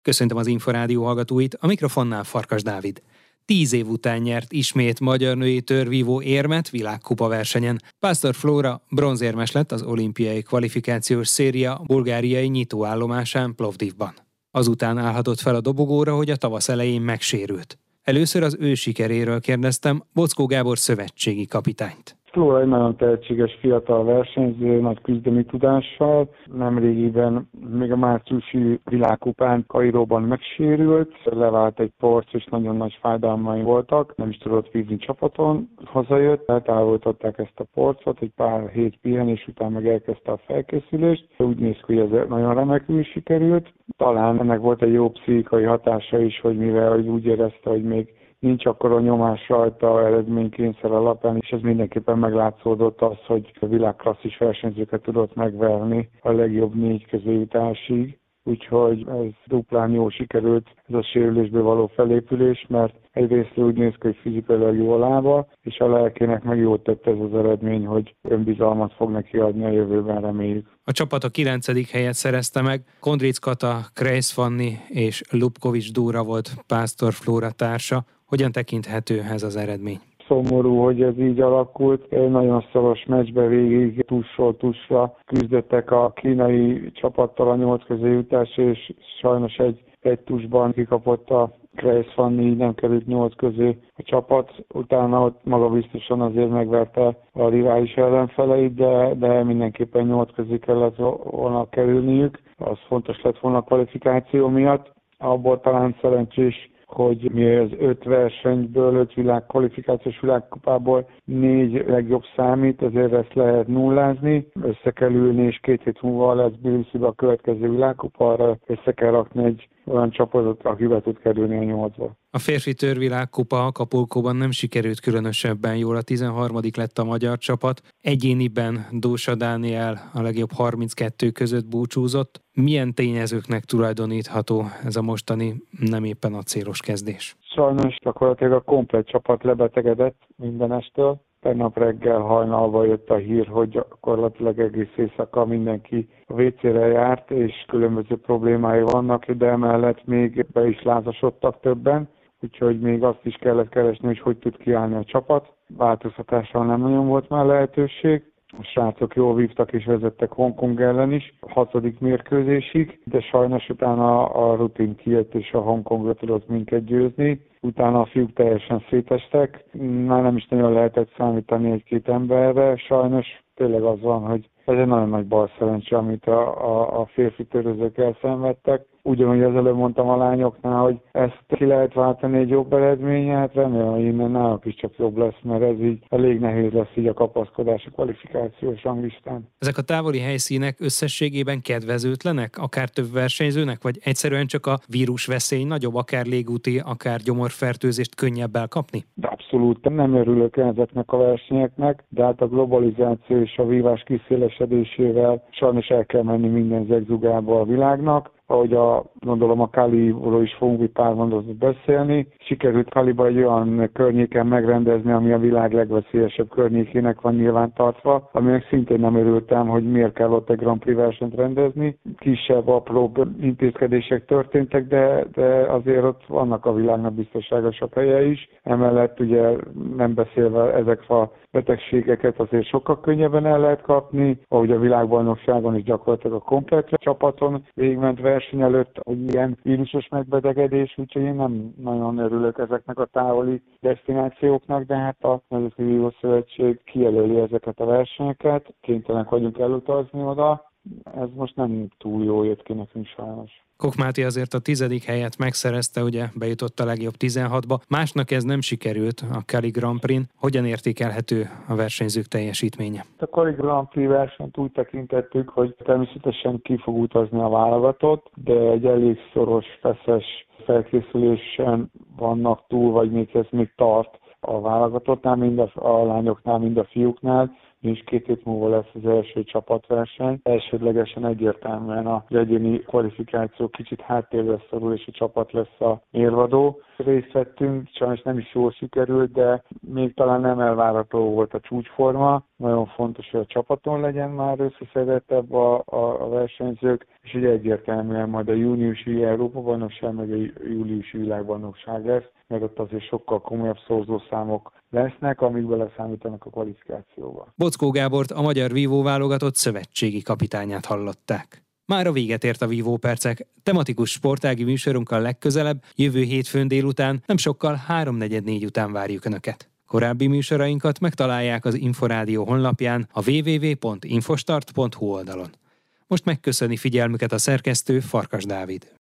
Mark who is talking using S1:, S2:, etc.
S1: Köszöntöm az Inforádió hallgatóit, a mikrofonnál Farkas Dávid. 10 év után nyert ismét magyar női tőrvívó érmet világkupa versenyen. Pásztor Flóra bronzérmes lett az olimpiai kvalifikációs széria bulgáriai nyitóállomásán Plovdivban. Azután állhatott fel a dobogóra, hogy a tavasz elején megsérült. Először az ő sikeréről kérdeztem Bockó Gábor szövetségi kapitányt.
S2: Flóra egy nagyon tehetséges fiatal versenyző, nagy küzdelmi tudással. Nemrégiben még a márciusi világkupán Kairóban megsérült, levált egy porc és nagyon nagy fájdalmai voltak, nem is tudott vízni csapaton. Hazajött, eltávolították ezt a porcot, egy pár hét pihenés után meg elkezdte a felkészülést. Úgy néz ki, hogy ez nagyon remekül sikerült. Talán ennek volt egy jó pszichikai hatása is, hogy mivel úgy érezte, hogy még nincs akkora nyomás rajta eredménykényszer alapján, és ez mindenképpen meglátszódott az, hogy a világklasszis versenyzőket tudott megverni a legjobb 4 közéjutásig. Úgyhogy ez duplán jól sikerült, ez a sérülésből való felépülés, mert egyrészt úgy néz ki, hogy fizikailag jó a lába, és a lelkének meg jót tett ez az eredmény, hogy önbizalmat fog neki adni a jövőben, reméljük.
S1: A csapat a 9. helyet szerezte meg, Kondric Kata, Krejsz Fanni és Lubkovics Dóra volt Pásztor Flóra társa. Hogyan tekinthető ez az eredmény?
S2: Szomorú, hogy ez így alakult. Egy nagyon szoros meccsbe végig tussról tussra küzdöttek a kínai csapattal a 8 közéjutás, és sajnos egy tussban kikapott a Krejsz Fanni, így nem került 8 közé a csapat. Utána ott magabiztosan azért megverte a rivális ellenfeleit, de mindenképpen 8 közé kellett volna kerülniük. Az fontos lett volna a kvalifikáció miatt. Abból talán szerencsés, hogy mi az 5 versenyből, 5 kvalifikációs világkupából 4 legjobb számít, ezért ezt lehet nullázni, össze kell ülni, és 2 hét múlva lesz Tbilisibe a következő világkupa, arra össze kell rakni egy olyan csapatot, aki be tud kerülni a 8-ba.
S1: A férfi tőrvilágkupa Acapulcóban nem sikerült különösebben jól, a 13. lett a magyar csapat. Egyéniben Dósa Dániel a legjobb 32 között búcsúzott. Milyen tényezőknek tulajdonítható ez a mostani nem éppen acélos kezdés?
S2: Sajnos gyakorlatilag a komplett csapat lebetegedett mindenestől. Tegnap reggel hajnalban jött a hír, hogy gyakorlatilag egész éjszaka mindenki a WC-re járt, és különböző problémái vannak, de emellett még be is lázasodtak többen, úgyhogy még azt is kellett keresni, hogy tud kiállni a csapat. Változtatással nem nagyon volt már lehetőség. A srácok jól vívtak és vezettek Hongkong ellen is, a 6. mérkőzésig, de sajnos utána a rutin kijött és a Hongkongra tudott minket győzni. Utána a fiúk teljesen szétestek, már nem is nagyon lehetett számítani egy-két emberre. Sajnos tényleg az van, hogy ez egy nagyon nagy balszerencse, amit a férfi törözők elszenvedtek. Ugyanúgy az előbb mondtam a lányoknál, hogy ezt ki lehet váltani egy jobb eredménye, hát remélem, hogy innen náluk is csak jobb lesz, mert ez így elég nehéz lesz így a kapaszkodás a kvalifikációs ranglistán.
S1: Ezek a távoli helyszínek összességében kedvezőtlenek, akár több versenyzőnek, vagy egyszerűen csak a vírusveszély nagyobb, akár légúti, akár gyomorfertőzést könnyebb elkapni?
S2: De abszolút nem örülök ezeknek a versenyeknek, de hát a globalizáció és a vívás kiszélesedésével sajnos el kell menni minden zegzugába a világnak. Ahogy gondolom a Caliról is fogunk egy pár mondatot beszélni. Sikerült Caliba egy olyan környéken megrendezni, ami a világ legveszélyesebb környékének van nyilván tartva, aminek szintén nem örültem, hogy miért kell ott egy Grand Prix versenyt rendezni. Kisebb, apróbb intézkedések történtek, de azért ott vannak a világnak biztonságosabb helye is. Emellett ugye nem beszélve ezek a betegségeket azért sokkal könnyebben el lehet kapni, ahogy a világbajnokságon is gyakorlatilag a komplett csapaton végigment verseny előtt, hogy ilyen vírusos megbetegedés, úgyhogy én nem nagyon örülök ezeknek a távoli desztinációknak, de hát a Nemzetközi Vívó Szövetség kijelöli ezeket a versenyeket, kénytelenek vagyunk elutazni oda. Ez most nem túl jó jött ki nekünk sajnos.
S1: Koch Máté azért a 10. helyet megszerezte, ugye bejutott a legjobb 16-ba. Másnak ez nem sikerült a Cali Grand Prix-n. Hogyan értékelhető a versenyzők teljesítménye?
S2: A Cali Grand Prix versenyt úgy tekintettük, hogy természetesen ki fog utazni a válogatott, de egy elég szoros, feszes felkészülésen vannak túl, vagy még ez még tart a válogatottnál, mind a lányoknál, mind a fiúknál. és 2 hét múlva lesz az első csapatverseny. Elsődlegesen egyértelműen az egyéni kvalifikáció kicsit háttérbe szorul, és a csapat lesz a mérvadó. Részt vettünk, sajnos nem is jól sikerült, de még talán nem elvárható volt a csúcsforma. Nagyon fontos, hogy a csapaton legyen már összeszedettebb a versenyzők, és ugye egyértelműen majd a júniusi Európa-bajnokság, meg a júliusi világbajnokság lesz, meg ott azért sokkal komolyabb szorzószámok lesznek, amik beleszámítanak a kvalifikációba.
S1: Bockó Gábort, a magyar vívóválogatott szövetségi kapitányát hallották. Mára véget ért a vívópercek. Tematikus sportági műsorunkkal legközelebb, jövő hétfőn délután, nem sokkal 3:44 után várjuk Önöket. Korábbi műsorainkat megtalálják az Inforádió honlapján, a www.infostart.hu oldalon. Most megköszöni figyelmüket a szerkesztő, Farkas Dávid.